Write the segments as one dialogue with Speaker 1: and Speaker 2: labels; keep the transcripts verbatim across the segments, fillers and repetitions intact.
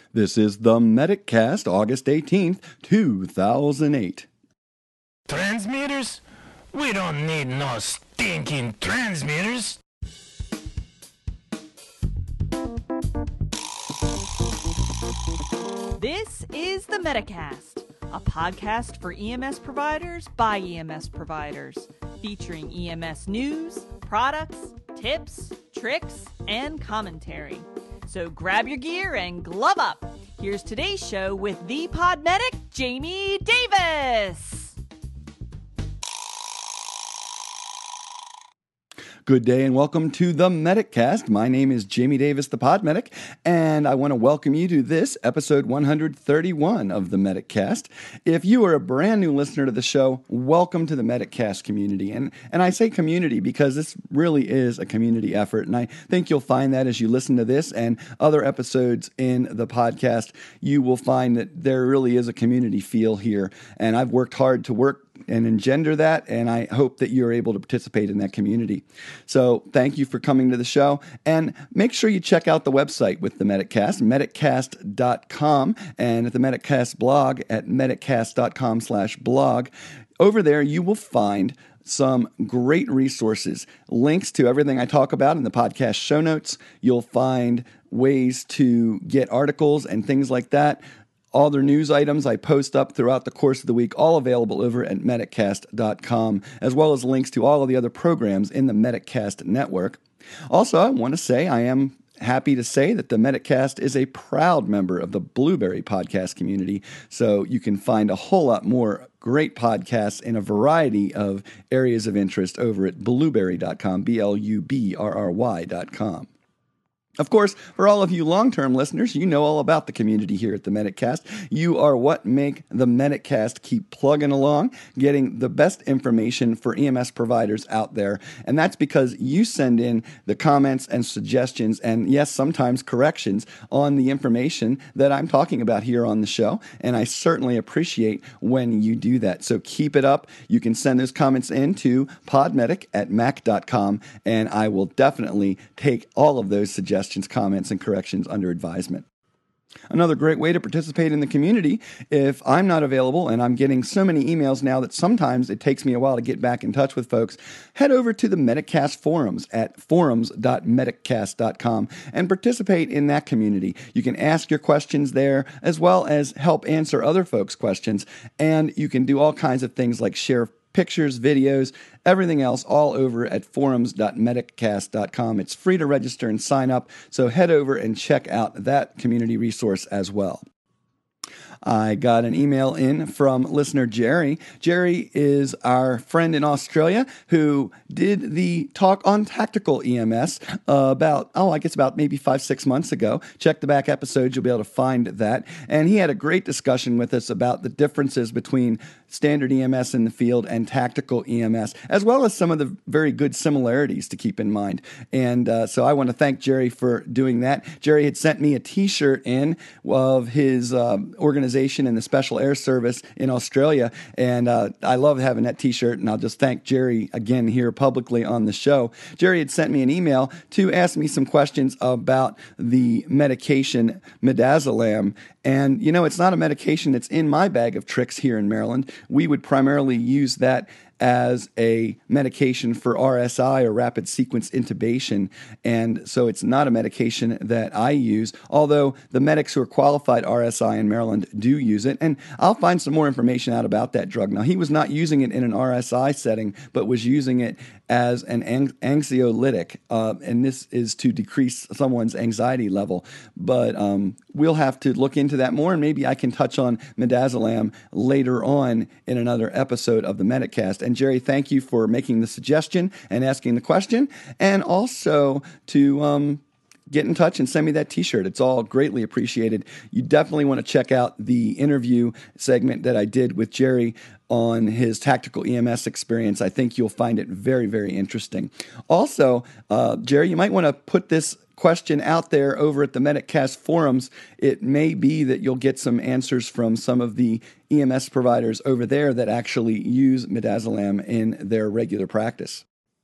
Speaker 1: This is the MedicCast, August eighteenth, two thousand eight.
Speaker 2: Transmitters? We don't need no stinking transmitters.
Speaker 3: This is the MedicCast, a podcast for E M S providers by E M S providers, featuring E M S news, products, tips, tricks, and commentary. So grab your gear and glove up. Here's today's show with the pod medic, Jamie Davis.
Speaker 1: Good day and welcome to the MedicCast. My name is Jamie Davis, the Pod Medic, and I want to welcome you to this episode one hundred thirty-one of the MedicCast. If you are a brand new listener to the show, welcome to the MedicCast community. And, and I say community because this really is a community effort, and I think you'll find that as you listen to this and other episodes in the podcast, you will find that there really is a community feel here, and I've worked hard to work and engender that, and I hope that you're able to participate in that community. So thank you for coming to the show, and make sure you check out the website with the MedicCast, mediccast dot com, and at the MedicCast blog at mediccast dot com slash blog. Over there, you will find some great resources, links to everything I talk about in the podcast show notes. You'll find ways to get articles and things like that. All the news items I post up throughout the course of the week, all available over at mediccast dot com, as well as links to all of the other programs in the MedicCast network. Also, I want to say I am happy to say that the MedicCast is a proud member of the Blueberry podcast community, so you can find a whole lot more great podcasts in a variety of areas of interest over at blueberry dot com, B L U B R R Y dot com. Of course, for all of you long-term listeners, you know all about the community here at the MedicCast. You are what make the MedicCast keep plugging along, getting the best information for E M S providers out there. And that's because you send in the comments and suggestions and, yes, sometimes corrections on the information that I'm talking about here on the show. And I certainly appreciate when you do that. So keep it up. You can send those comments in to podmedic at mac dot com, and I will definitely take all of those suggestions, comments, and corrections under advisement. Another great way to participate in the community, if I'm not available, and I'm getting so many emails now that sometimes it takes me a while to get back in touch with folks, head over to the MedicCast forums at forums dot mediccast dot com and participate in that community. You can ask your questions there, as well as help answer other folks' questions, and you can do all kinds of things like share pictures, videos, everything else, all over at forums dot mediccast dot com. It's free to register and sign up, so head over and check out that community resource as well. I got an email in from listener Jerry. Jerry is our friend in Australia who did the talk on tactical E M S uh, about, oh, I guess about maybe five, six months ago. Check the back episodes. You'll be able to find that. And he had a great discussion with us about the differences between standard E M S in the field and tactical E M S, as well as some of the very good similarities to keep in mind. And uh, so I want to thank Jerry for doing that. Jerry had sent me a T-shirt in of his uh, organization in the Special Air Service in Australia, and uh, I love having that T-shirt, and I'll just thank Jerry again here publicly on the show. Jerry had sent me an email to ask me some questions about the medication midazolam, and you know, it's not a medication that's in my bag of tricks here in Maryland. We would primarily use that as a medication for R S I, or rapid sequence intubation, and so it's not a medication that I use, although the medics who are qualified R S I in Maryland do use it, and I'll find some more information out about that drug. Now, he was not using it in an R S I setting, but was using it as an ang- anxiolytic, uh, and this is to decrease someone's anxiety level, but um, we'll have to look into that more, and maybe I can touch on midazolam later on in another episode of the MedicCast. And Jerry, thank you for making the suggestion and asking the question, and also to um, get in touch and send me that T-shirt. It's all greatly appreciated. You definitely want to check out the interview segment that I did with Jerry on his tactical E M S experience. I think you'll find it very, very interesting. Also, uh, Jerry, you might want to put this question out there over at the MedicCast forums. It may be that you'll get some answers from some of the E M S providers over there that actually use midazolam in their regular practice.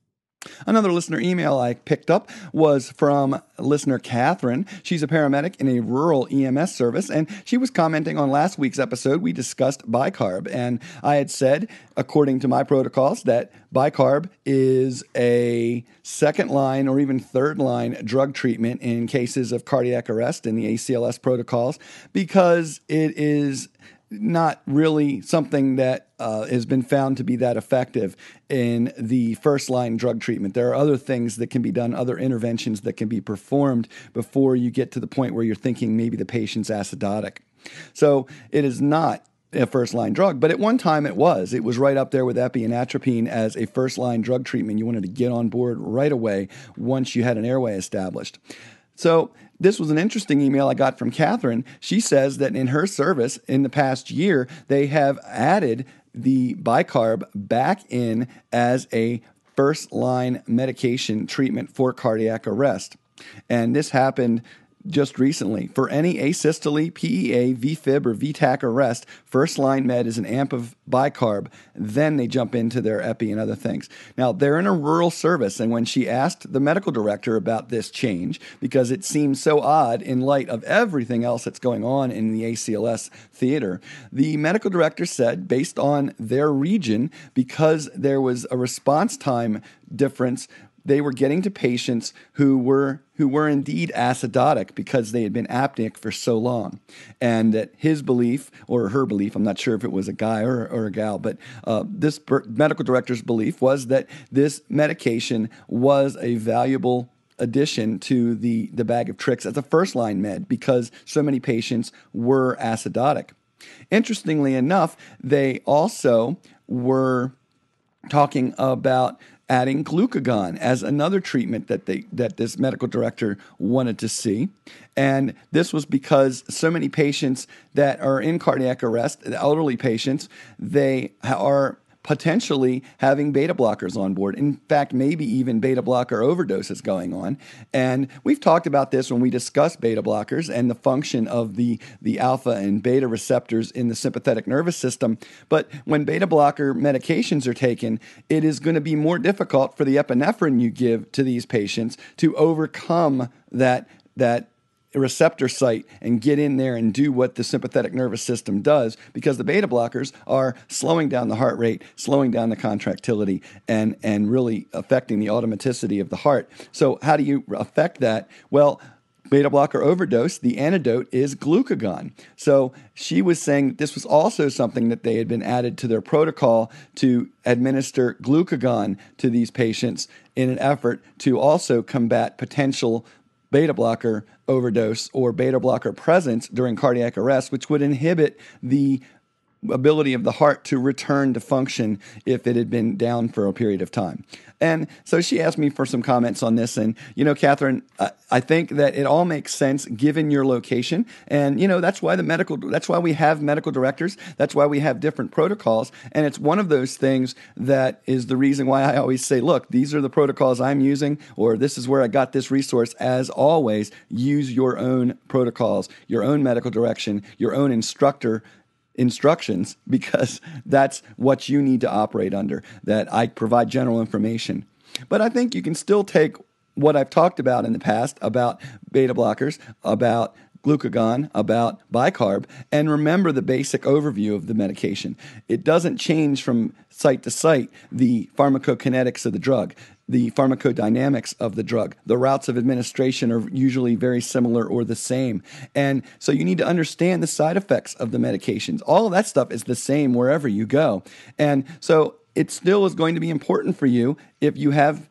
Speaker 1: Another listener email I picked up was from listener Catherine. She's a paramedic in a rural E M S service, and she was commenting on last week's episode. We discussed bicarb, and I had said, according to my protocols, that bicarb is a second line or even third line drug treatment in cases of cardiac arrest in the A C L S protocols because it is not really something that uh, has been found to be that effective in the first-line drug treatment. There are other things that can be done, other interventions that can be performed before you get to the point where you're thinking maybe the patient's acidotic. So it is not a first-line drug, but at one time it was. It was right up there with epi and atropine as a first-line drug treatment. You wanted to get on board right away once you had an airway established. So this was an interesting email I got from Catherine. She says that in her service in the past year, they have added the bicarb back in as a first-line medication treatment for cardiac arrest. And this happened just recently. For any asystole, P E A, V Fib, or V TAC arrest, first-line med is an amp of bicarb. Then they jump into their epi and other things. Now, they're in a rural service, and when she asked the medical director about this change, because it seems so odd in light of everything else that's going on in the A C L S theater, the medical director said, based on their region, because there was a response time difference, they were getting to patients who were who were indeed acidotic because they had been apneic for so long. And that his belief, or her belief, I'm not sure if it was a guy or, or a gal, but uh, this per- medical director's belief was that this medication was a valuable addition to the, the bag of tricks as a first-line med because so many patients were acidotic. Interestingly enough, they also were talking about adding glucagon as another treatment that they that this medical director wanted to see. And this was because so many patients that are in cardiac arrest, the elderly patients, they are potentially having beta blockers on board. In fact, maybe even beta blocker overdoses going on. And we've talked about this when we discussed beta blockers and the function of the, the alpha and beta receptors in the sympathetic nervous system. But when beta blocker medications are taken, it is going to be more difficult for the epinephrine you give to these patients to overcome that, that receptor site and get in there and do what the sympathetic nervous system does, because the beta blockers are slowing down the heart rate, slowing down the contractility, and, and really affecting the automaticity of the heart. So how do you affect that? Well, beta blocker overdose, the antidote is glucagon. So she was saying that this was also something that they had been added to their protocol to administer glucagon to these patients in an effort to also combat potential beta blocker overdose or beta blocker presence during cardiac arrest, which would inhibit the ability of the heart to return to function if it had been down for a period of time. And so she asked me for some comments on this. And, you know, Catherine, I, I think that it all makes sense given your location. And, you know, that's why the medical, that's why we have medical directors. That's why we have different protocols. And it's one of those things that is the reason why I always say, look, these are the protocols I'm using, or this is where I got this resource. As always, use your own protocols, your own medical direction, your own instructor instructions, because that's what you need to operate under, that I provide general information. But I think you can still take what I've talked about in the past about beta blockers, about glucagon, about bicarb, and remember the basic overview of the medication. It doesn't change from site to site the pharmacokinetics of the drug, the pharmacodynamics of the drug. The routes of administration are usually very similar or the same. And so you need to understand the side effects of the medications. All of that stuff is the same wherever you go. And so it still is going to be important for you if you have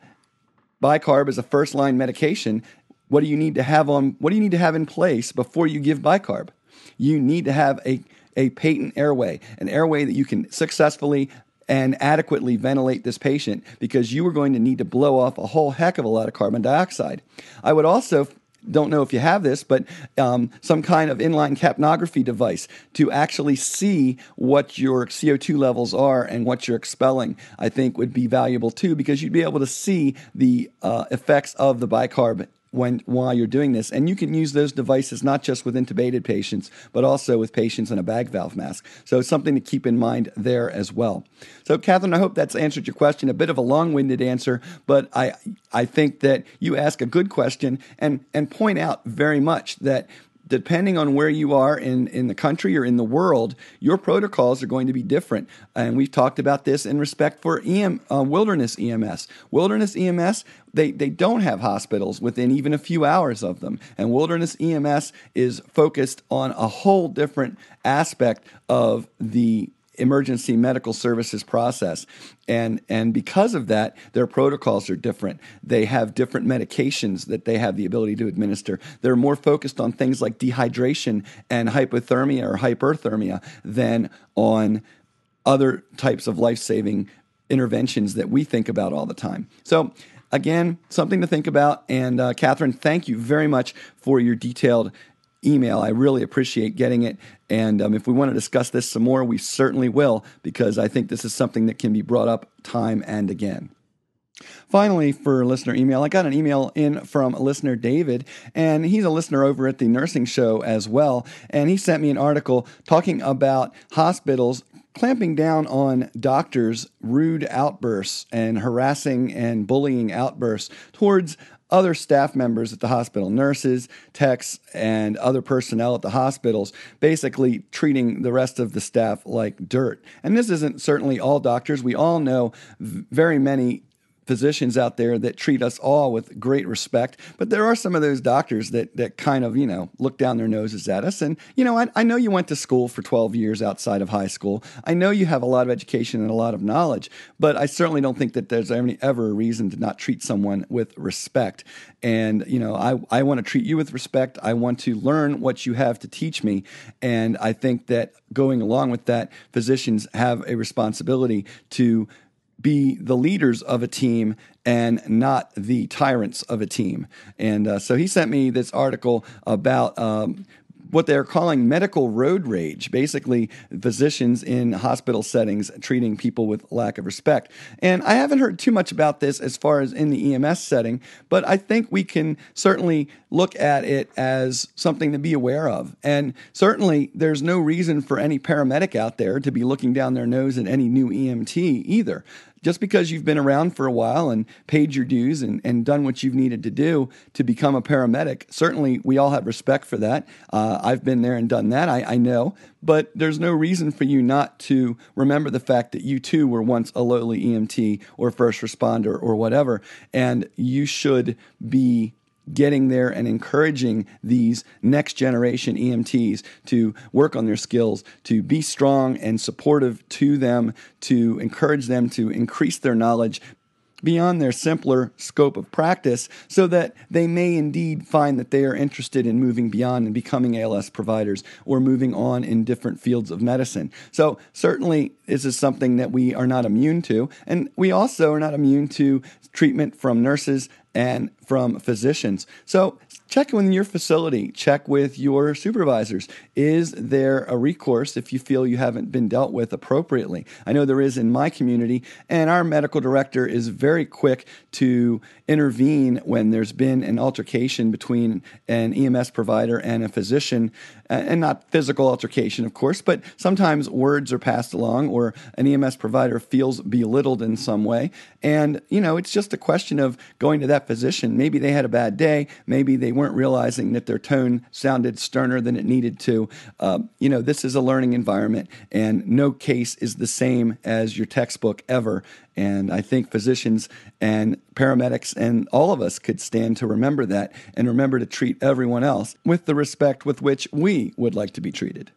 Speaker 1: bicarb as a first-line medication. What do you need to have on? What do you need to have in place before you give bicarb? You need to have a, a patent airway, an airway that you can successfully and adequately ventilate this patient, because you are going to need to blow off a whole heck of a lot of carbon dioxide. I would also, don't know if you have this, but um, some kind of inline capnography device to actually see what your C O two levels are and what you're expelling, I think would be valuable too, because you'd be able to see the uh, effects of the bicarb when while you're doing this. And you can use those devices not just with intubated patients, but also with patients in a bag valve mask. So it's something to keep in mind there as well. So, Catherine, I hope that's answered your question. A bit of a long-winded answer, but I I think that you ask a good question and and point out very much that depending on where you are in, in the country or in the world, your protocols are going to be different. And we've talked about this in respect for E M, uh, Wilderness E M S. Wilderness E M S, they, they don't have hospitals within even a few hours of them. And Wilderness E M S is focused on a whole different aspect of the emergency medical services process. And and because of that, their protocols are different. They have different medications that they have the ability to administer. They're more focused on things like dehydration and hypothermia or hyperthermia than on other types of life-saving interventions that we think about all the time. So again, something to think about. And uh, Catherine, thank you very much for your detailed email. I really appreciate getting it. And um, if we want to discuss this some more, we certainly will, because I think this is something that can be brought up time and again. Finally, for listener email, I got an email in from listener David, and he's a listener over at the Nursing Show as well. And he sent me an article talking about hospitals clamping down on doctors' rude outbursts and harassing and bullying outbursts towards other staff members at the hospital, nurses, techs, and other personnel at the hospitals, basically treating the rest of the staff like dirt. And this isn't certainly all doctors. We all know very many physicians out there that treat us all with great respect, but there are some of those doctors that that kind of, you know, look down their noses at us. And, you know, I, I know you went to school for twelve years outside of high school. I know you have a lot of education and a lot of knowledge, but I certainly don't think that there's any, ever a reason to not treat someone with respect. And, you know, I, I want to treat you with respect. I want to learn what you have to teach me. And I think that going along with that, physicians have a responsibility to be the leaders of a team and not the tyrants of a team. And uh, so he sent me this article about um, what they're calling medical road rage, basically physicians in hospital settings treating people with lack of respect. And I haven't heard too much about this as far as in the E M S setting, but I think we can certainly look at it as something to be aware of. And certainly there's no reason for any paramedic out there to be looking down their nose at any new E M T either. Just because you've been around for a while and paid your dues and, and done what you've needed to do to become a paramedic, certainly we all have respect for that. Uh, I've been there and done that, I, I know. But there's no reason for you not to remember the fact that you too were once a lowly E M T or first responder or whatever, and you should be getting there and encouraging these next generation E M Ts to work on their skills, to be strong and supportive to them, to encourage them to increase their knowledge beyond their simpler scope of practice so that they may indeed find that they are interested in moving beyond and becoming A L S providers or moving on in different fields of medicine. So certainly this is something that we are not immune to, and we also are not immune to treatment from nurses and from physicians. So check in your facility, check with your supervisors. Is there a recourse if you feel you haven't been dealt with appropriately? I know there is in my community, and our medical director is very quick to intervene when there's been an altercation between an E M S provider and a physician, and not physical altercation, of course, but sometimes words are passed along or an E M S provider feels belittled in some way. And, you know, it's just a question of going to that physician. Maybe they had a bad day. Maybe they weren't realizing that their tone sounded sterner than it needed to. Uh, you know, this is a learning environment, and no case is the same as your textbook ever. And I think physicians and paramedics and all of us could stand to remember that and remember to treat everyone else with the respect with which we would like to be treated.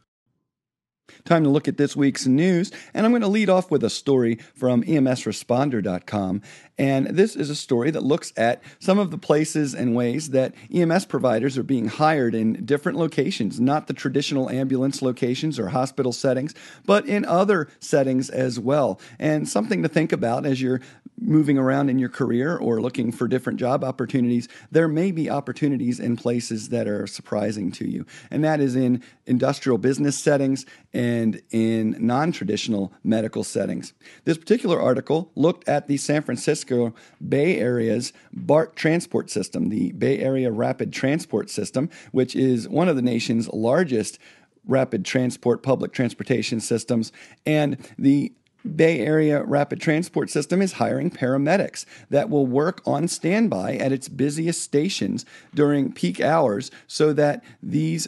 Speaker 1: Time to look at this week's news, and I'm going to lead off with a story from E M S responder dot com. And this is a story that looks at some of the places and ways that E M S providers are being hired in different locations, not the traditional ambulance locations or hospital settings, but in other settings as well. And something to think about as you're moving around in your career or looking for different job opportunities, there may be opportunities in places that are surprising to you. And that is in industrial business settings and in non-traditional medical settings. This particular article looked at the San Francisco Bay Area's BART transport system, the Bay Area Rapid Transport System, which is one of the nation's largest rapid transport public transportation systems. And the Bay Area Rapid Transport System is hiring paramedics that will work on standby at its busiest stations during peak hours so that these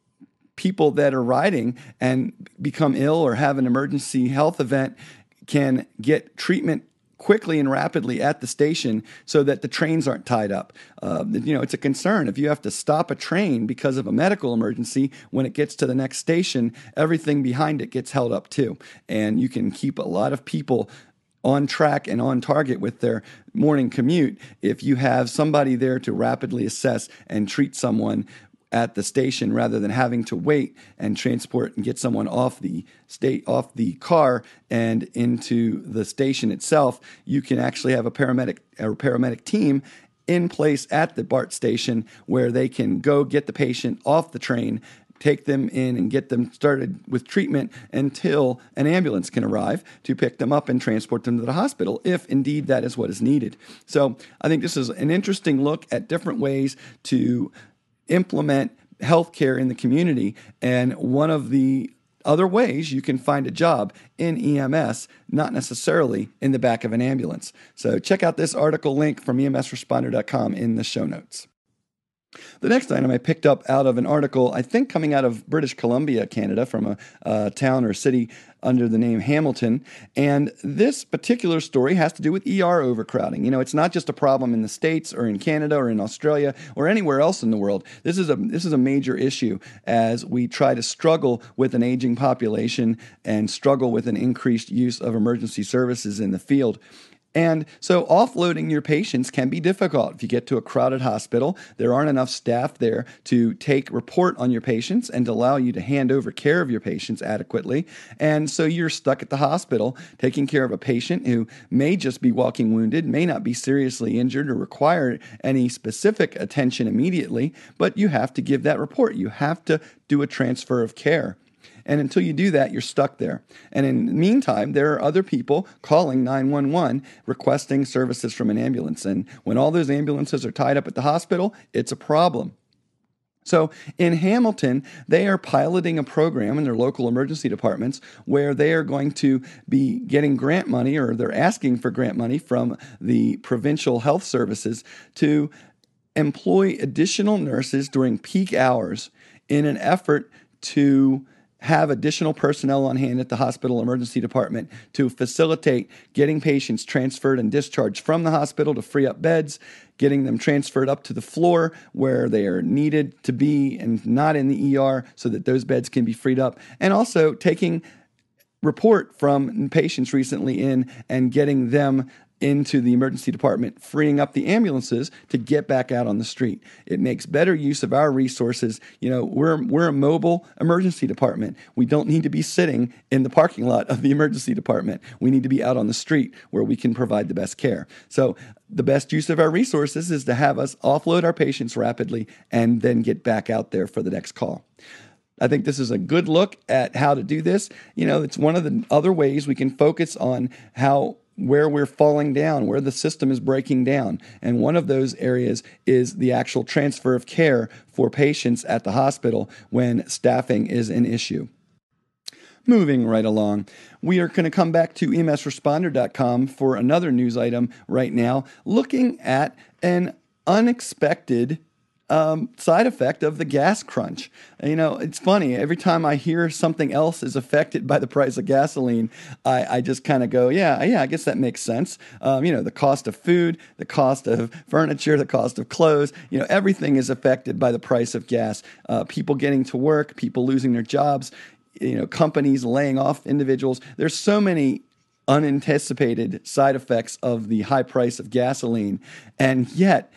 Speaker 1: people that are riding and become ill or have an emergency health event can get treatment quickly and rapidly at the station so that the trains aren't tied up. Uh, you know, it's a concern. If you have to stop a train because of a medical emergency, when it gets to the next station, everything behind it gets held up too. And you can keep a lot of people on track and on target with their morning commute if you have somebody there to rapidly assess and treat someone at the station rather than having to wait and transport and get someone off the state off the car and into the station itself. You can actually have a paramedic or paramedic team in place at the BART station where they can go get the patient off the train, take them in and get them started with treatment until an ambulance can arrive to pick them up and transport them to the hospital, if indeed that is what is needed. So I think this is an interesting look at different ways to implement healthcare in the community. And one of the other ways you can find a job in E M S, not necessarily in the back of an ambulance. So check out this article link from E M S responder dot com in the show notes. The next item I picked up out of an article, I think coming out of British Columbia, Canada, from a uh, town or city under the name Hamilton. And this particular story has to do with E R overcrowding. You know, it's not just a problem in the States or in Canada or in Australia or anywhere else in the world. This is a this is a major issue as we try to struggle with an aging population and struggle with an increased use of emergency services in the field. And so offloading your patients can be difficult. If you get to a crowded hospital, there aren't enough staff there to take report on your patients and to allow you to hand over care of your patients adequately. And so you're stuck at the hospital taking care of a patient who may just be walking wounded, may not be seriously injured or require any specific attention immediately, but you have to give that report. You have to do a transfer of care. And until you do that, you're stuck there. And in the meantime, there are other people calling nine one one requesting services from an ambulance. And when all those ambulances are tied up at the hospital, it's a problem. So in Hamilton, they are piloting a program in their local emergency departments where they are going to be getting grant money, or they're asking for grant money from the provincial health services to employ additional nurses during peak hours in an effort to have additional personnel on hand at the hospital emergency department to facilitate getting patients transferred and discharged from the hospital to free up beds, getting them transferred up to the floor where they are needed to be and not in the E R so that those beds can be freed up, and also taking report from patients recently in and getting them into the emergency department, freeing up the ambulances to get back out on the street. It makes better use of our resources. You know, we're we're a mobile emergency department. We don't need to be sitting in the parking lot of the emergency department. We need to be out on the street where we can provide the best care. So the best use of our resources is to have us offload our patients rapidly and then get back out there for the next call. I think this is a good look at how to do this. You know, it's one of the other ways we can focus on how where we're falling down, where the system is breaking down. And one of those areas is the actual transfer of care for patients at the hospital when staffing is an issue. Moving right along, we are going to come back to E M S responder dot com for another news item right now, looking at an unexpected Um, side effect of the gas crunch. You know, it's funny. Every time I hear something else is affected by the price of gasoline, I, I just kind of go, yeah, yeah, I guess that makes sense. Um, you know, the cost of food, the cost of furniture, the cost of clothes, you know, everything is affected by the price of gas. Uh, people getting to work, people losing their jobs, you know, companies laying off individuals. There's so many unanticipated side effects of the high price of gasoline. And yet,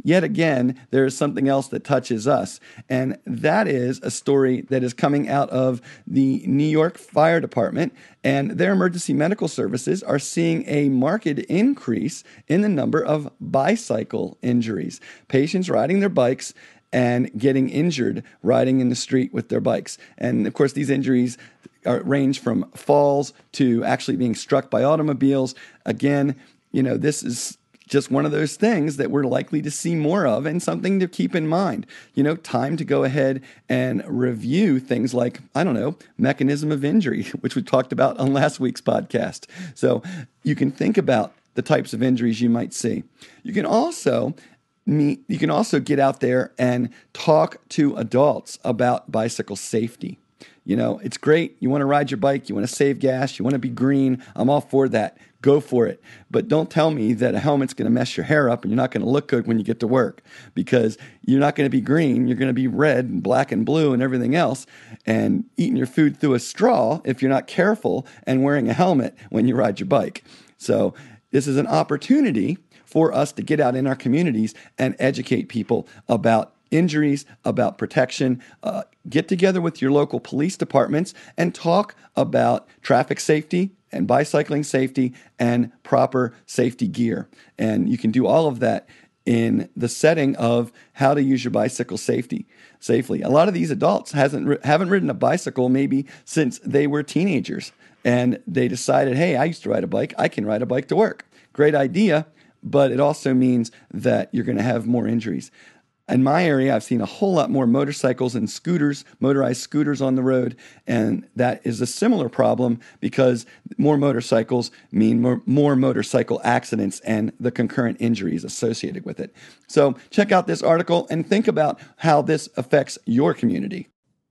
Speaker 1: yet again, there is something else that touches us. And that is a story that is coming out of the New York Fire Department. And their emergency medical services are seeing a marked increase in the number of bicycle injuries. Patients riding their bikes and getting injured riding in the street with their bikes. And of course, these injuries are, range from falls to actually being struck by automobiles. Again, you know, this is just one of those things that we're likely to see more of, and something to keep in mind. You know, time to go ahead and review things like, I don't know, mechanism of injury, which we talked about on last week's podcast. So you can think about the types of injuries you might see. You can also meet, you can also get out there and talk to adults about bicycle safety. You know, it's great. You want to ride your bike. You want to save gas. You want to be green. I'm all for that. Go for it. But don't tell me that a helmet's going to mess your hair up and you're not going to look good when you get to work, because you're not going to be green. You're going to be red and black and blue and everything else, and eating your food through a straw if you're not careful, and wearing a helmet when you ride your bike. So this is an opportunity for us to get out in our communities and educate people about injuries, about protection. Uh, get together with your local police departments and talk about traffic safety and bicycling safety and proper safety gear. And you can do all of that in the setting of how to use your bicycle safety safely. A lot of these adults hasn't haven't ridden a bicycle maybe since they were teenagers, and they decided, hey, I used to ride a bike. I can ride a bike to work. Great idea, but it also means that you're going to have more injuries. In my area, I've seen a whole lot more motorcycles and scooters, motorized scooters on the road, and that is a similar problem, because more motorcycles mean more, more motorcycle accidents and the concurrent injuries associated with it. So check out this article and think about how this affects your community.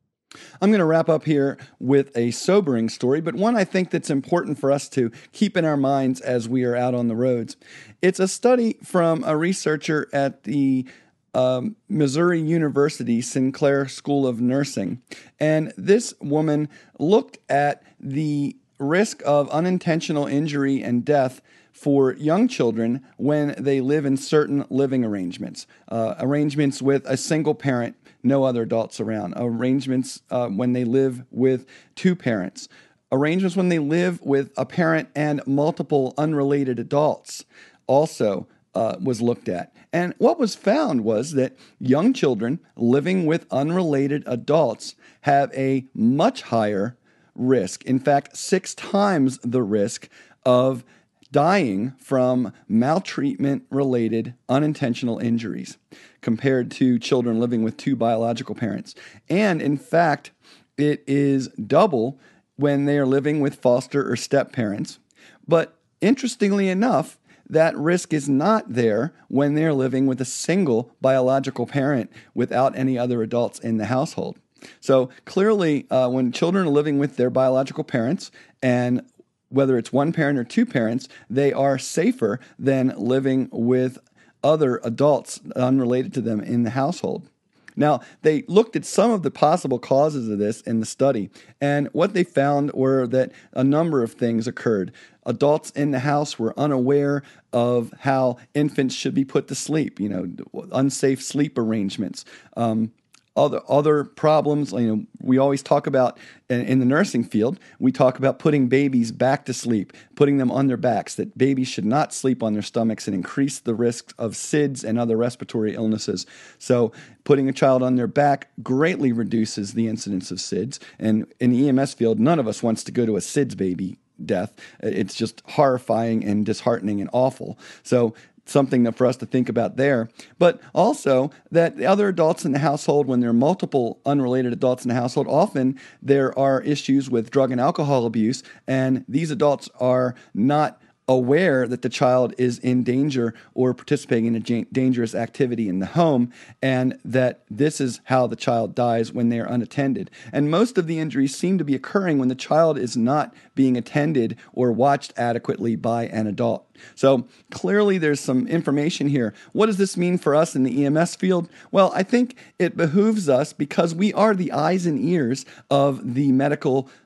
Speaker 1: I'm going to wrap up here with a sobering story, but one I think that's important for us to keep in our minds as we are out on the roads. It's a study from a researcher at the Um, Missouri University Sinclair School of Nursing. And this woman looked at the risk of unintentional injury and death for young children when they live in certain living arrangements. Uh, arrangements with a single parent, no other adults around. Arrangements uh, when they live with two parents. Arrangements when they live with a parent and multiple unrelated adults also uh, was looked at. And what was found was that young children living with unrelated adults have a much higher risk, in fact, six times the risk of dying from maltreatment-related unintentional injuries compared to children living with two biological parents. And in fact, it is double when they are living with foster or step parents. But interestingly enough, that risk is not there when they're living with a single biological parent without any other adults in the household. So clearly, uh, when children are living with their biological parents, and whether it's one parent or two parents, they are safer than living with other adults unrelated to them in the household. Now, they looked at some of the possible causes of this in the study, and what they found were that a number of things occurred. Adults in the house were unaware of how infants should be put to sleep, you know, unsafe sleep arrangements. Um, Other other problems, you know, we always talk about in, in the nursing field, we talk about putting babies back to sleep, putting them on their backs, that babies should not sleep on their stomachs and increase the risk of S I D S and other respiratory illnesses. So putting a child on their back greatly reduces the incidence of S I D S. And in the E M S field, none of us wants to go to a S I D S baby death. It's just horrifying and disheartening and awful. So something that for us to think about there. But also that the other adults in the household, when there are multiple unrelated adults in the household, often there are issues with drug and alcohol abuse, and these adults are not aware that the child is in danger or participating in a j- dangerous activity in the home, and that this is how the child dies when they are unattended. And most of the injuries seem to be occurring when the child is not being attended or watched adequately by an adult. So clearly there's some information here. What does this mean for us in the E M S field? Well, I think it behooves us, because we are the eyes and ears of the medical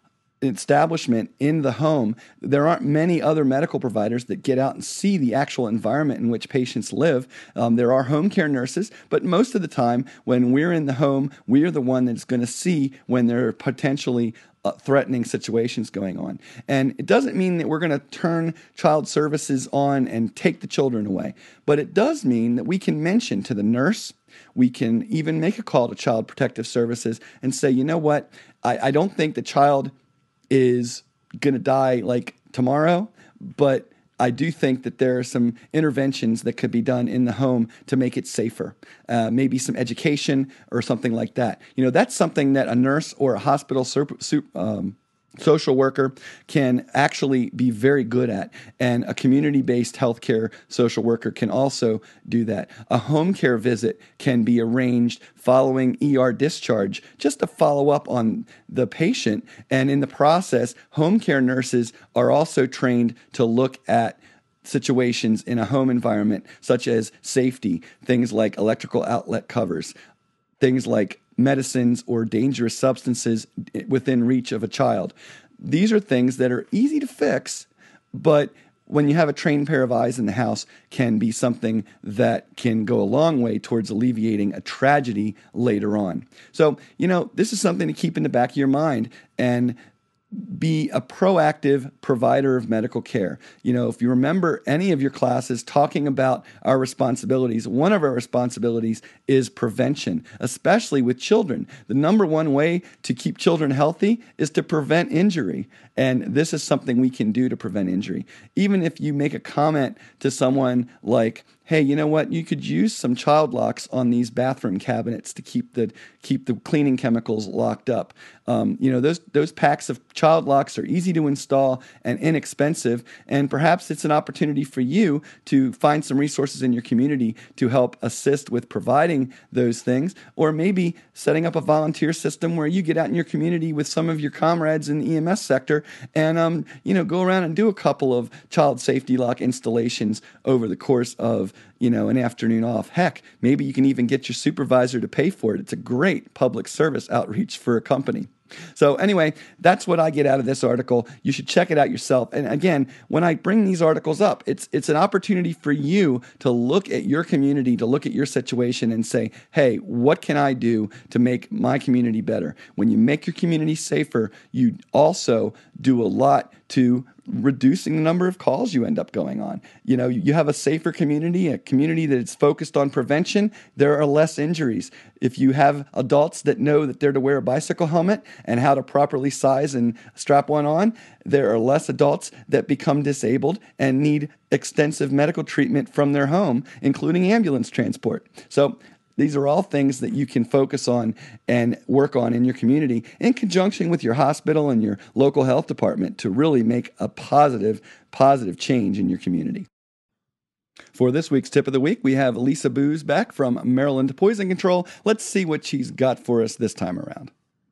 Speaker 1: establishment in the home. There aren't many other medical providers that get out and see the actual environment in which patients live. Um, there are home care nurses, but most of the time when we're in the home, we're the one that's going to see when there are potentially uh, threatening situations going on. And it doesn't mean that we're going to turn child services on and take the children away, but it does mean that we can mention to the nurse, we can even make a call to Child Protective Services and say, you know what, I, I don't think the child is going to die like tomorrow, but I do think that there are some interventions that could be done in the home to make it safer. Uh, maybe some education or something like that. You know, that's something that a nurse or a hospital super, super, um, social worker can actually be very good at. And a community-based healthcare social worker can also do that. A home care visit can be arranged following E R discharge just to follow up on the patient. And in the process, home care nurses are also trained to look at situations in a home environment, such as safety, things like electrical outlet covers, things like medicines or dangerous substances within reach of a child. These are things that are easy to fix, but when you have a trained pair of eyes in the house, can be something that can go a long way towards alleviating a tragedy later on. So, you know, this is something to keep in the back of your mind and be a proactive provider of medical care. You know, if you remember any of your classes talking about our responsibilities, one of our responsibilities is prevention, especially with children. The number one way to keep children healthy is to prevent injury. And this is something we can do to prevent injury. Even if you make a comment to someone like, hey, you know what? You could use some child locks on these bathroom cabinets to keep the keep the cleaning chemicals locked up. Um, you know, those those packs of child locks are easy to install and inexpensive, and perhaps it's an opportunity for you to find some resources in your community to help assist with providing those things, or maybe setting up a volunteer system where you get out in your community with some of your comrades in the E M S sector and um, you know, go around and do a couple of child safety lock installations over the course of you know, an afternoon off. Heck, maybe you can even get your supervisor to pay for it. It's a great public service outreach for a company. So anyway, that's what I get out of this article. You should check it out yourself. And again, when I bring these articles up, it's it's an opportunity for you to look at your community, to look at your situation and say, hey, what can I do to make my community better? When you make your community safer, you also do a lot to reducing the number of calls you end up going on. You know, you have a safer community, a community that is focused on prevention, there are less injuries. If you have adults that know that they're to wear a bicycle helmet and how to properly size and strap one on, there are less adults that become disabled and need extensive medical treatment from their home, including ambulance transport. So these are all things that you can focus on and work on in your community in conjunction with your hospital and your local health department to really make a positive, positive change in your community. For this week's Tip of the Week, we have Lisa Booz back from Maryland Poison Control. Let's see what she's got for us this time around.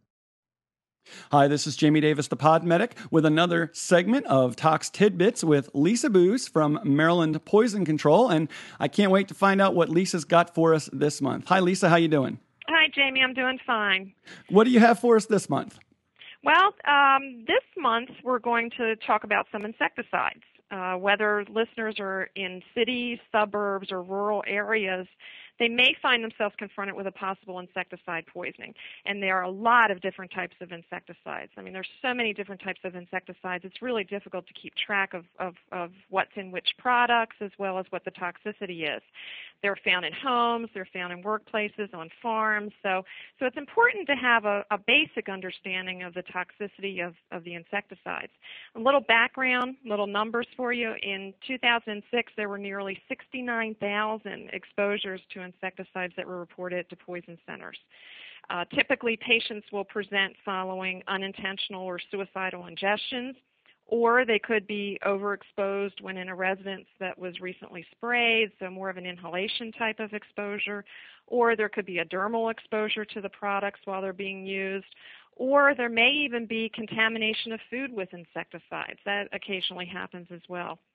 Speaker 1: Hi, this is Jamie Davis, the Pod Medic, with another segment of Tox Tidbits with Lisa Booz from Maryland Poison Control, and I can't wait to find out what Lisa's got for us this month. Hi, Lisa, how you doing?
Speaker 4: Hi, Jamie. I'm doing fine.
Speaker 1: What do you have for us this month?
Speaker 4: Well, um, this month we're going to talk about some insecticides. Uh, whether listeners are in cities, suburbs, or rural areas, they may find themselves confronted with a possible insecticide poisoning. And there are a lot of different types of insecticides. I mean, there's so many different types of insecticides, it's really difficult to keep track of, of, of what's in which products as well as what the toxicity is. They're found in homes, they're found in workplaces, on farms. So, so it's important to have a, a basic understanding of the toxicity of, of the insecticides. A little background, little numbers for you. In two thousand six, there were nearly sixty-nine thousand exposures to insecticides that were reported to poison centers. Uh, typically, patients will present following unintentional or suicidal ingestions, or they could be overexposed when in a residence that was recently sprayed, so more of an inhalation type of exposure, or there could be a dermal exposure to the products while they're being used, or there may even be contamination of food with insecticides. That occasionally happens as well.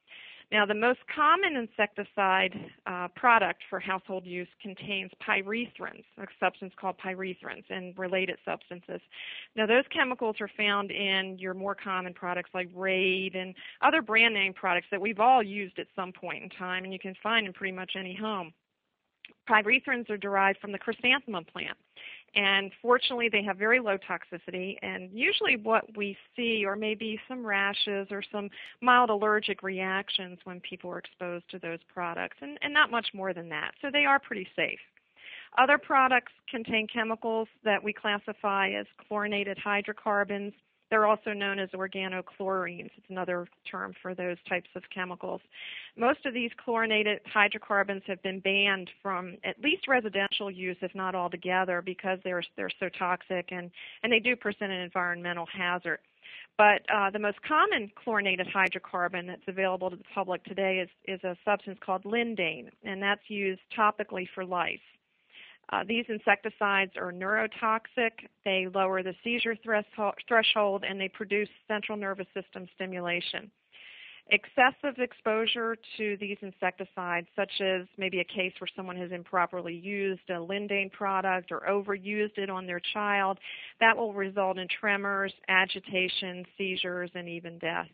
Speaker 4: Now, the most common insecticide uh, product for household use contains pyrethrins, a substance called pyrethrins, and related substances. Now, those chemicals are found in your more common products like Raid and other brand name products that we've all used at some point in time, and you can find in pretty much any home. Pyrethrins are derived from the chrysanthemum plant. And fortunately, they have very low toxicity, and usually what we see are maybe some rashes or some mild allergic reactions when people are exposed to those products, and, and not much more than that. So they are pretty safe. Other products contain chemicals that we classify as chlorinated hydrocarbons. They're also known as organochlorines. It's another term for those types of chemicals. Most of these chlorinated hydrocarbons have been banned from at least residential use, if not altogether, because they're, they're so toxic and, and they do present an environmental hazard. But uh, the most common chlorinated hydrocarbon that's available to the public today is, is a substance called lindane, and that's used topically for lice. Uh, these insecticides are neurotoxic. They lower the seizure threshold, and they produce central nervous system stimulation. Excessive exposure to these insecticides, such as maybe a case where someone has improperly used a lindane product or overused it on their child, that will result in tremors, agitation, seizures, and even death.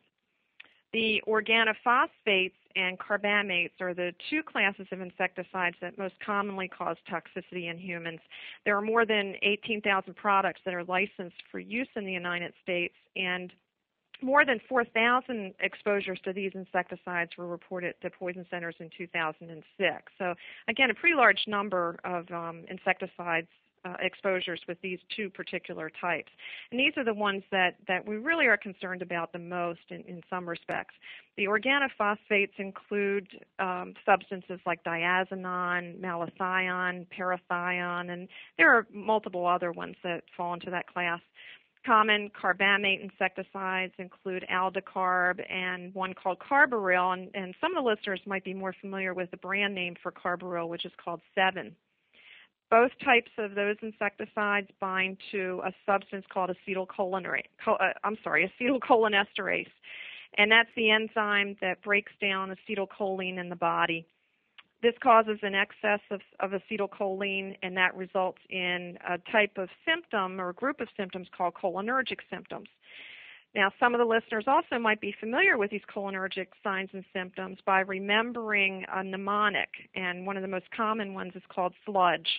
Speaker 4: The organophosphates and carbamates are the two classes of insecticides that most commonly cause toxicity in humans. There are more than eighteen thousand products that are licensed for use in the United States, and more than four thousand exposures to these insecticides were reported to poison centers in two thousand six. So again, a pretty large number of um, insecticides Uh, exposures with these two particular types. And these are the ones that, that we really are concerned about the most in, in some respects. The organophosphates include um, substances like diazinon, malathion, parathion, and there are multiple other ones that fall into that class. Common carbamate insecticides include aldicarb and one called carbaryl, and, and some of the listeners might be more familiar with the brand name for carbaryl, which is called Sevin. Both types of those insecticides bind to a substance called acetylcholinesterase. Uh, I'm sorry, acetylcholinesterase, and that's the enzyme that breaks down acetylcholine in the body. This causes an excess of, of acetylcholine, and that results in a type of symptom or a group of symptoms called cholinergic symptoms. Now, some of the listeners also might be familiar with these cholinergic signs and symptoms by remembering a mnemonic, and one of the most common ones is called sludge.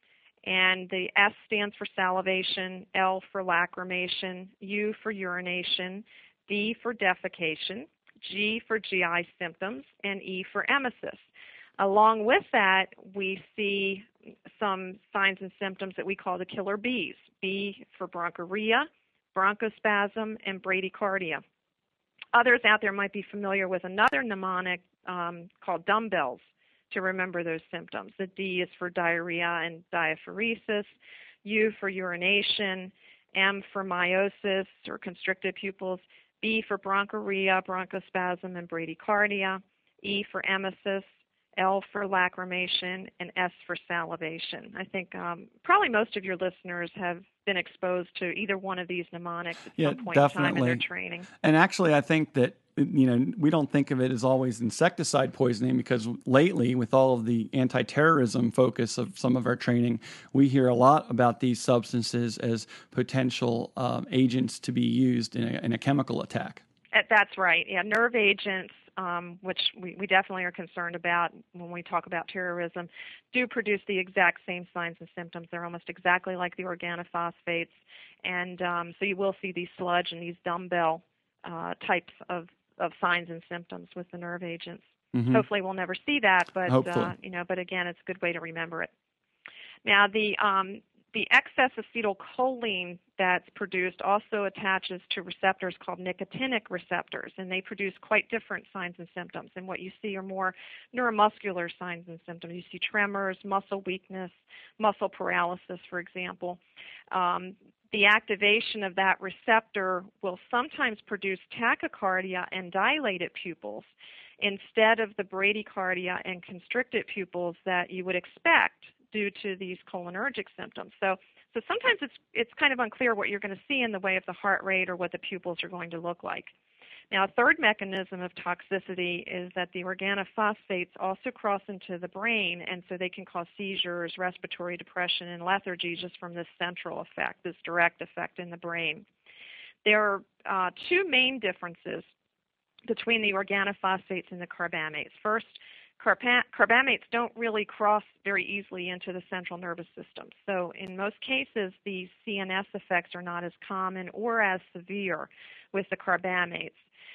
Speaker 4: And the S stands for salivation, L for lacrimation, U for urination, D for defecation, G for G I symptoms, and E for emesis. Along with that, we see some signs and symptoms that we call the killer Bs, B for bronchorrhea, bronchospasm, and bradycardia. Others out there might be familiar with another mnemonic um, called dumbbells to remember those symptoms. The D is for diarrhea and diaphoresis, U for urination, M for meiosis or constricted pupils, B for bronchorrhea, bronchospasm, and bradycardia, E for emesis, L for lacrimation, and S for salivation. I think um, probably most of your listeners have been exposed to either one of these mnemonics at
Speaker 1: yeah,
Speaker 4: some point
Speaker 1: definitely.
Speaker 4: in time in their training.
Speaker 1: And actually, I think that, you know, we don't think of it as always insecticide poisoning, because lately, with all of the anti-terrorism focus of some of our training, we hear a lot about these substances as potential um, agents to be used in a, in a chemical attack.
Speaker 4: That's right. Yeah, nerve agents, um, which we, we definitely are concerned about when we talk about terrorism, do produce the exact same signs and symptoms. They're almost exactly like the organophosphates. And um, so you will see these sludge and these dumbbell uh, types of, of signs and symptoms with the nerve agents. Mm-hmm. Hopefully we'll never see that, but uh, you know, but again, it's a good way to remember it. Now, the um, The excess acetylcholine that's produced also attaches to receptors called nicotinic receptors, and they produce quite different signs and symptoms. And what you see are more neuromuscular signs and symptoms. You see tremors, muscle weakness, muscle paralysis, for example. Um, the activation of that receptor will sometimes produce tachycardia and dilated pupils instead of the bradycardia and constricted pupils that you would expect due to these cholinergic symptoms. So, so sometimes it's it's kind of unclear what you're going to see in the way of the heart rate or what the pupils are going to look like. Now, a third mechanism of toxicity is that the organophosphates also cross into the brain, and so they can cause seizures, respiratory depression, and lethargy just from this central effect, this direct effect in the brain. There are uh, two main differences between the organophosphates and the carbamates. First, carbamates don't really cross very easily into the central nervous system. So in most cases, the C N S effects are not as common or as severe with the carbamates.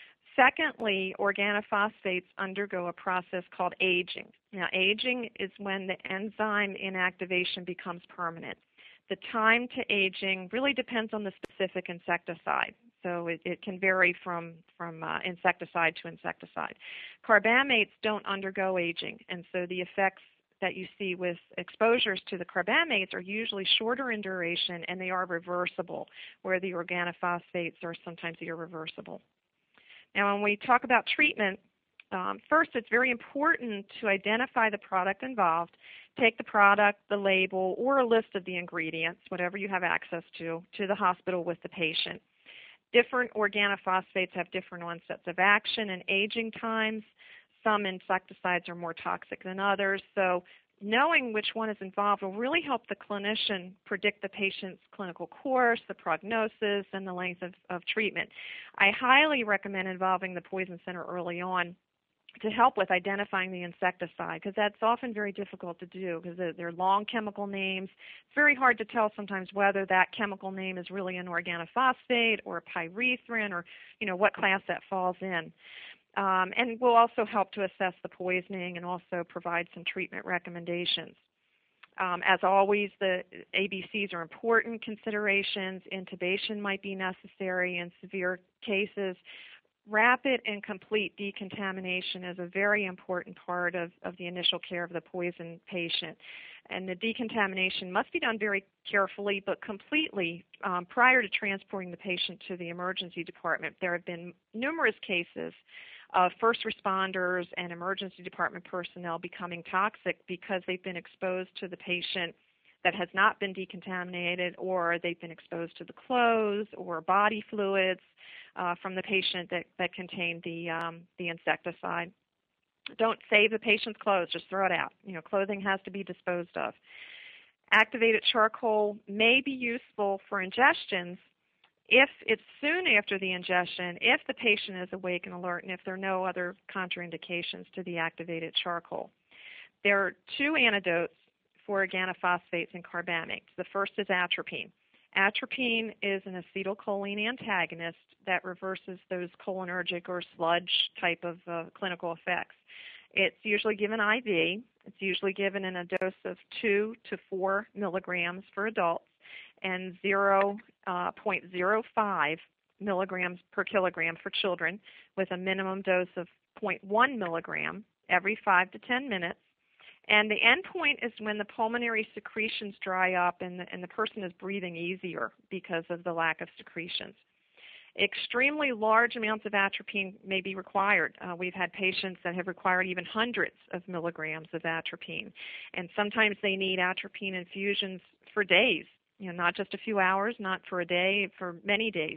Speaker 4: Secondly, organophosphates undergo a process called aging. Now, aging is when the enzyme inactivation becomes permanent. The time to aging really depends on the specific insecticide. So it, it can vary from, from uh, insecticide to insecticide. Carbamates don't undergo aging, and so the effects that you see with exposures to the carbamates are usually shorter in duration, and they are reversible, where the organophosphates are sometimes irreversible. Now, when we talk about treatment, um, first it's very important to identify the product involved. Take the product, the label, or a list of the ingredients, whatever you have access to, to the hospital with the patient. Different organophosphates have different onsets of action and aging times. Some insecticides are more toxic than others, so knowing which one is involved will really help the clinician predict the patient's clinical course, the prognosis, and the length of, of treatment. I highly recommend involving the Poison Center early on to help with identifying the insecticide, because that's often very difficult to do because they're, they're long chemical names. It's very hard to tell sometimes whether that chemical name is really an organophosphate or a pyrethrin or, you know, what class that falls in. Um, and will also help to assess the poisoning and also provide some treatment recommendations. Um, as always, the A B Cs are important considerations. Intubation might be necessary in severe cases. Rapid and complete decontamination is a very important part of, of the initial care of the poison patient. And the decontamination must be done very carefully but completely um, prior to transporting the patient to the emergency department. There have been numerous cases of first responders and emergency department personnel becoming toxic because they've been exposed to the patient that has not been decontaminated, or they've been exposed to the clothes or body fluids uh, from the patient that, that contained the, um, the insecticide. Don't save the patient's clothes, just throw it out. You know, clothing has to be disposed of. Activated charcoal may be useful for ingestions if it's soon after the ingestion, if the patient is awake and alert, and if there are no other contraindications to the activated charcoal. There are two antidotes for organophosphates and carbamates. The first is atropine. Atropine is an acetylcholine antagonist that reverses those cholinergic or sludge type of uh, clinical effects. It's usually given I V. It's usually given in a dose of two to four milligrams for adults and zero point zero five milligrams per kilogram for children, with a minimum dose of zero point one milligram every five to ten minutes. And the end point is when the pulmonary secretions dry up and the, and the person is breathing easier because of the lack of secretions. Extremely large amounts of atropine may be required. Uh, we've had patients that have required even hundreds of milligrams of atropine. And sometimes they need atropine infusions for days, you know, not just a few hours, not for a day, for many days.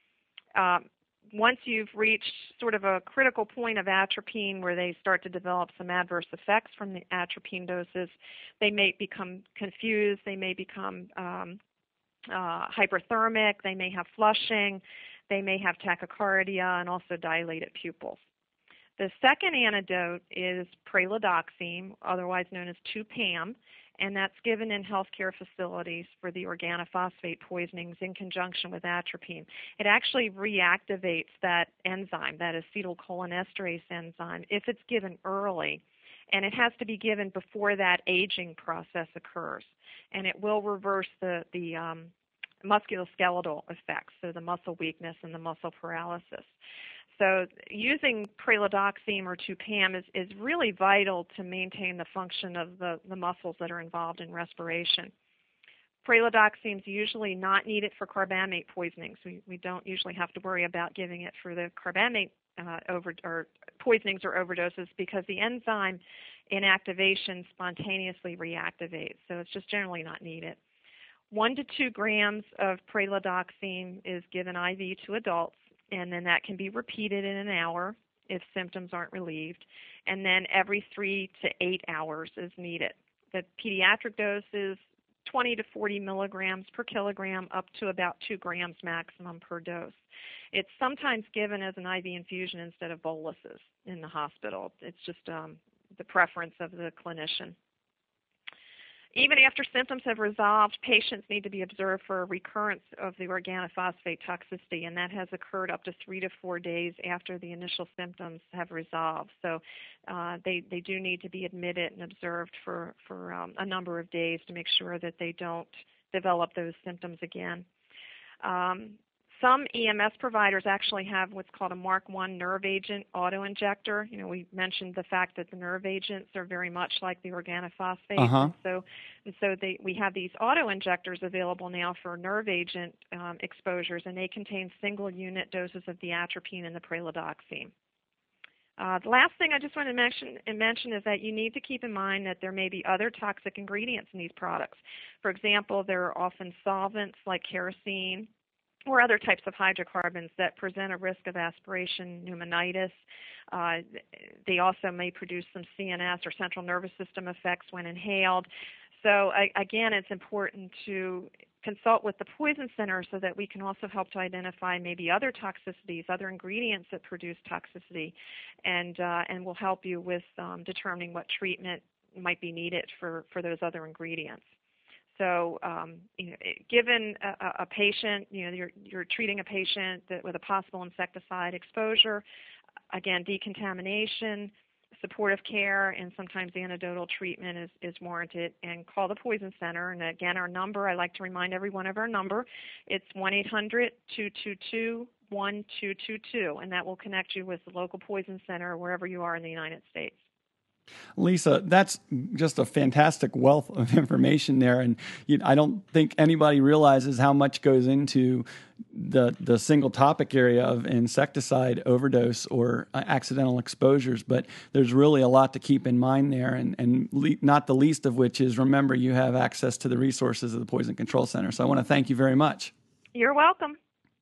Speaker 4: Um, Once you've reached sort of a critical point of atropine where they start to develop some adverse effects from the atropine doses, they may become confused, they may become um, uh, hyperthermic, they may have flushing, they may have tachycardia, and also dilated pupils. The second antidote is pralidoxime, otherwise known as two P A M, and that's given in healthcare facilities for the organophosphate poisonings in conjunction with atropine. It actually reactivates that enzyme, that acetylcholinesterase enzyme, if it's given early, and it has to be given before that aging process occurs. And it will reverse the, the um, musculoskeletal effects, so the muscle weakness and the muscle paralysis. So using pralidoxime or two P A M is, is really vital to maintain the function of the, the muscles that are involved in respiration. Pralidoxime is usually not needed for carbamate poisonings. We, we don't usually have to worry about giving it for the carbamate uh, over, or poisonings or overdoses because the enzyme inactivation spontaneously reactivates, so it's just generally not needed. One to two grams of pralidoxime is given I V to adults and then that can be repeated in an hour if symptoms aren't relieved, and then every three to eight hours is needed. The pediatric dose is twenty to forty milligrams per kilogram, up to about two grams maximum per dose. It's sometimes given as an I V infusion instead of boluses in the hospital. It's just um, the preference of the clinician. Even after symptoms have resolved, patients need to be observed for a recurrence of the organophosphate toxicity, and that has occurred up to three to four days after the initial symptoms have resolved. So uh, they, they do need to be admitted and observed for, for um, a number of days to make sure that they don't develop those symptoms again. Um, Some E M S providers actually have what's called a Mark one nerve agent auto-injector. You know, we mentioned the fact that the nerve agents are very much like the organophosphate.
Speaker 1: Uh-huh.
Speaker 4: And so, and so they, we have these auto-injectors available now for nerve agent um, exposures, and they contain single-unit doses of the atropine and the pralidoxime. Uh, the last thing I just want to mention, mention is that you need to keep in mind that there may be other toxic ingredients in these products. For example, there are often solvents like kerosene, or other types of hydrocarbons that present a risk of aspiration pneumonitis. Uh, they also may produce some C N S or central nervous system effects when inhaled. So I, again, it's important to consult with the Poison Center so that we can also help to identify maybe other toxicities, other ingredients that produce toxicity, and uh, and will help you with um, determining what treatment might be needed for, for those other ingredients. So, um, you know, given a, a patient, you know, you're, you're treating a patient that with a possible insecticide exposure, again, decontamination, supportive care, and sometimes antidotal treatment is, is warranted, and call the Poison Center. And again, our number, I like to remind everyone of our number. It's one eight hundred two two two one two two two, and that will connect you with the local Poison Center wherever you are in the United States.
Speaker 1: Lisa, that's just a fantastic wealth of information there, and you, I don't think anybody realizes how much goes into the the single topic area of insecticide overdose or uh, accidental exposures. But there's really a lot to keep in mind there, and and le- not the least of which is, remember, you have access to the resources of the Poison Control Center. So I want to thank you very much.
Speaker 4: You're welcome.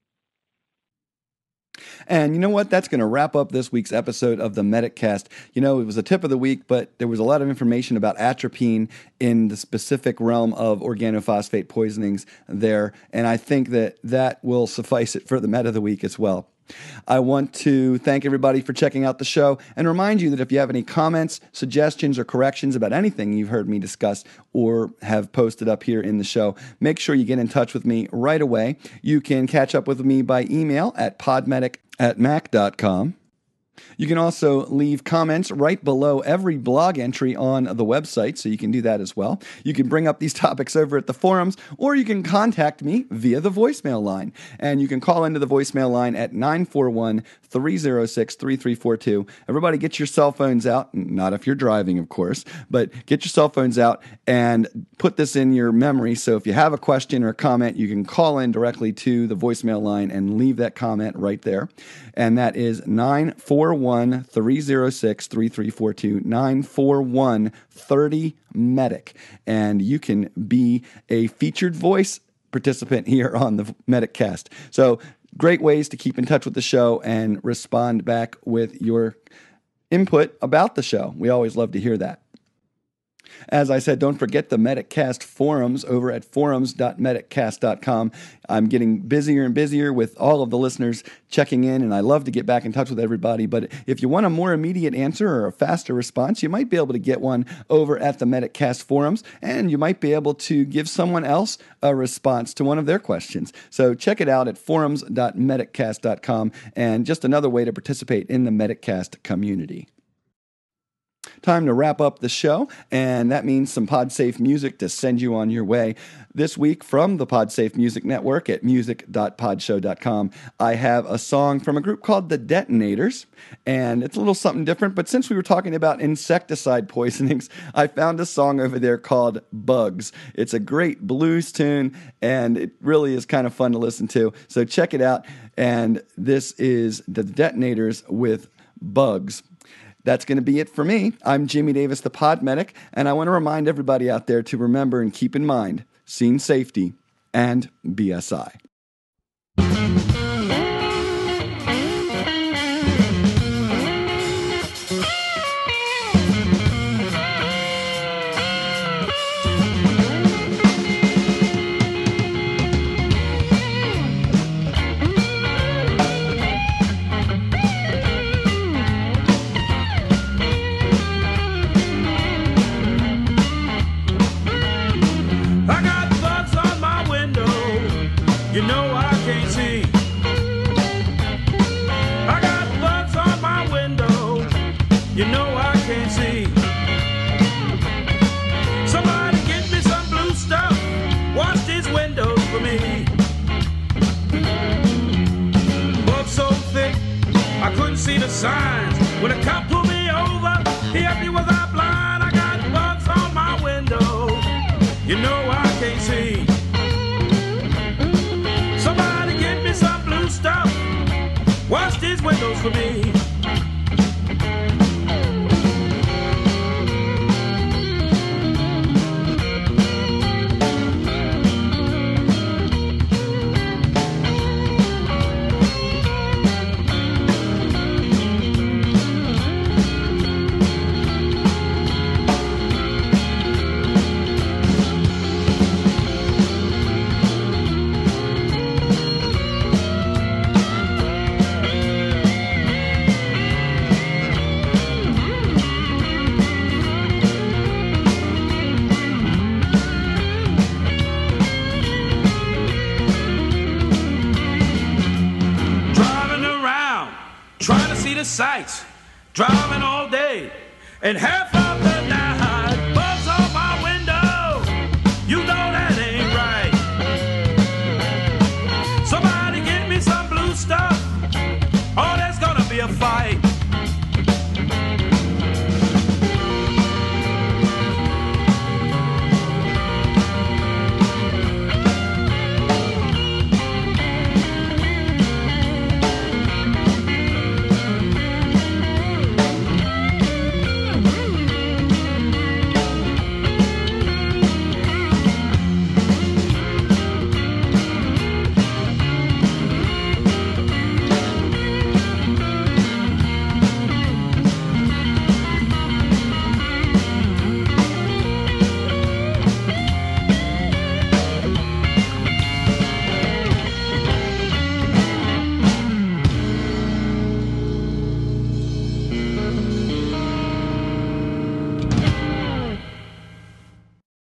Speaker 1: And you know what? That's going to wrap up this week's episode of the MedicCast. You know, it was a tip of the week, but there was a lot of information about atropine in the specific realm of organophosphate poisonings there. And I think that that will suffice it for the Med of the Week as well. I want to thank everybody for checking out the show and remind you that if you have any comments, suggestions, or corrections about anything you've heard me discuss or have posted up here in the show, make sure you get in touch with me right away. You can catch up with me by email at podmedic at mac dot com. You can also leave comments right below every blog entry on the website, so you can do that as well. You can bring up these topics over at the forums, or you can contact me via the voicemail line. And you can call into the voicemail line at nine four one, three oh six, three three four two. Everybody get your cell phones out, not if you're driving, of course, but get your cell phones out and put this in your memory. So if you have a question or a comment, you can call in directly to the voicemail line and leave that comment right there. And that is nine four one, three oh six, three three four two, nine four one, thirty medic. And you can be a featured voice participant here on the MedicCast. So great ways to keep in touch with the show and respond back with your input about the show. We always love to hear that. As I said, don't forget the MedicCast forums over at forums dot mediccast dot com. I'm getting busier and busier with all of the listeners checking in, and I love to get back in touch with everybody. But if you want a more immediate answer or a faster response, you might be able to get one over at the MedicCast forums, and you might be able to give someone else a response to one of their questions. So check it out at forums dot mediccast dot com, and just another way to participate in the MedicCast community. Time to wrap up the show, and that means some PodSafe music to send you on your way. This week from the PodSafe Music Network at music dot podshow dot com, I have a song from a group called The Detonators, and it's a little something different, but since we were talking about insecticide poisonings, I found a song over there called Bugs. It's a great blues tune, and it really is kind of fun to listen to, so check it out, and this is The Detonators with Bugs. That's going to be it for me. I'm Jamie Davis, the Pod Medic, and I want to remind everybody out there to remember and keep in mind scene safety and B S I.
Speaker 5: the signs. When a cop pulled me over, he asked me was I blind. I got bugs on my window. You know I can't see. Somebody get me some blue stuff. Wash these windows for me. Sights, driving all day and half of the night, bugs on my window. You know that ain't right. Somebody get me some blue stuff.